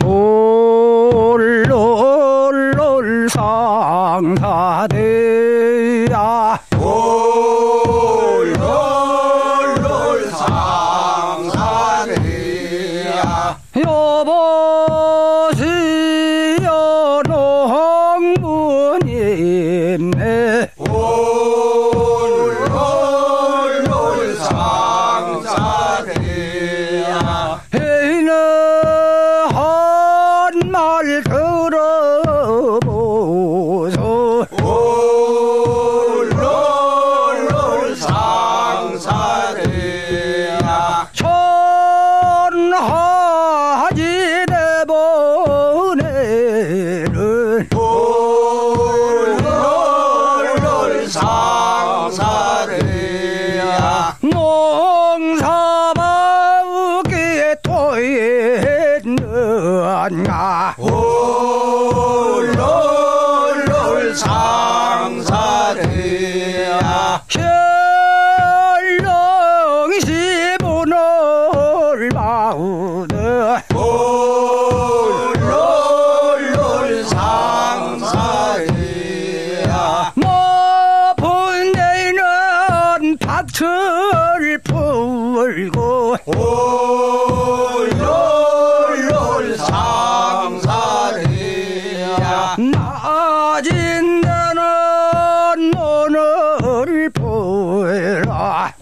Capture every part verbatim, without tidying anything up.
롤롤롤 상사대야 롤롤롤 상사대야 여보시여 농부님네 롤롤롤 상사대야 에이는 한 말 들어보소 롤롤롤 상사대야 천하지 내보내는 롤롤롤 상사대야 농사바우기에 토했는가 롤롤롤 상사대야 현령시 문을 바우듯 롤롤롤 상사대야 높은 데는 밭을 풀고 롤롤롤 상사대야 낮은 데는 논을 풀라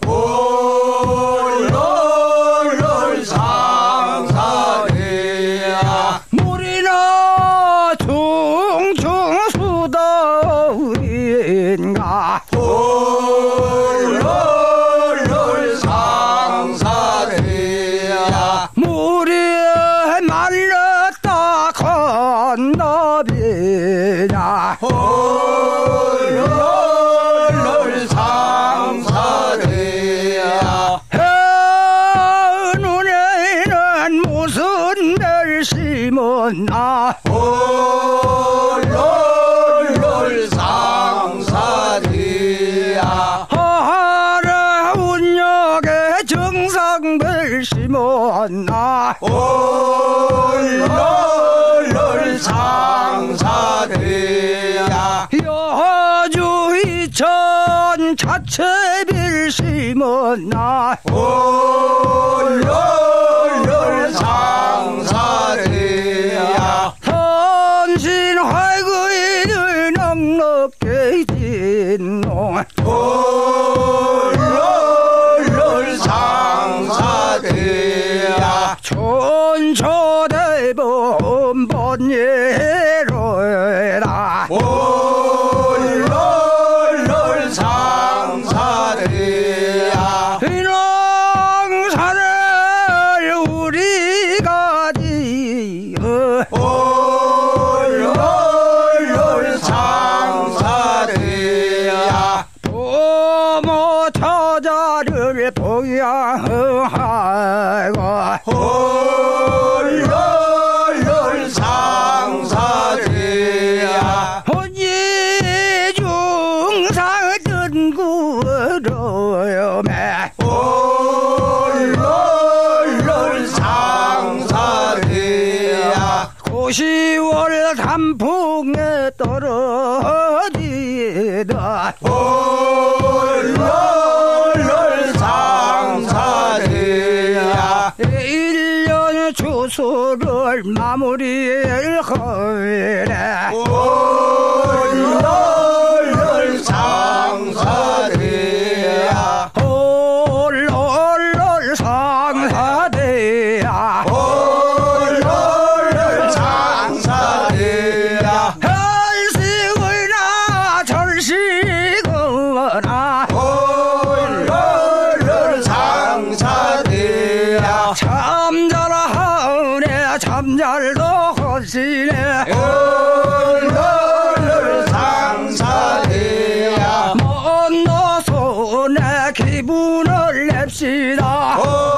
롤롤롤 상사대야 물이나 충충 수더인가 롤롤롤 상사대야 물이 말랐다 건너비냐 롤롤롤 상사대야 눈에는 무슨 별 심었나 롤롤롤 상사대야 하라 운역에 정상별 심었나 롤롤롤 상사대야 여주 이천 자체별 심었나 롤롤롤 상사대야 선신 활구이들 넉넉히 진농 롤롤롤 상사대야 촌초대범 번예로라 롤롤롤 상사대야 이농사를 우리가 지어 롤롤롤 상사대야 부모 처자를 보양하고 롤롤롤 상사대야 혼이중상 전구로요매 롤롤롤 상사대야 고시월 단풍에 떨어지다 롤롤롤 상사대야 일 년 추수를 마무리하래 롤롤롤 상사대야 롤롤롤 상사대야 롤롤롤 상사대야 결식이나 절식이나 롤롤롤 상사대야 참잘하네 참잘도 하시네 롤롤롤 상사대야 먼 노손에 기분을 냅시다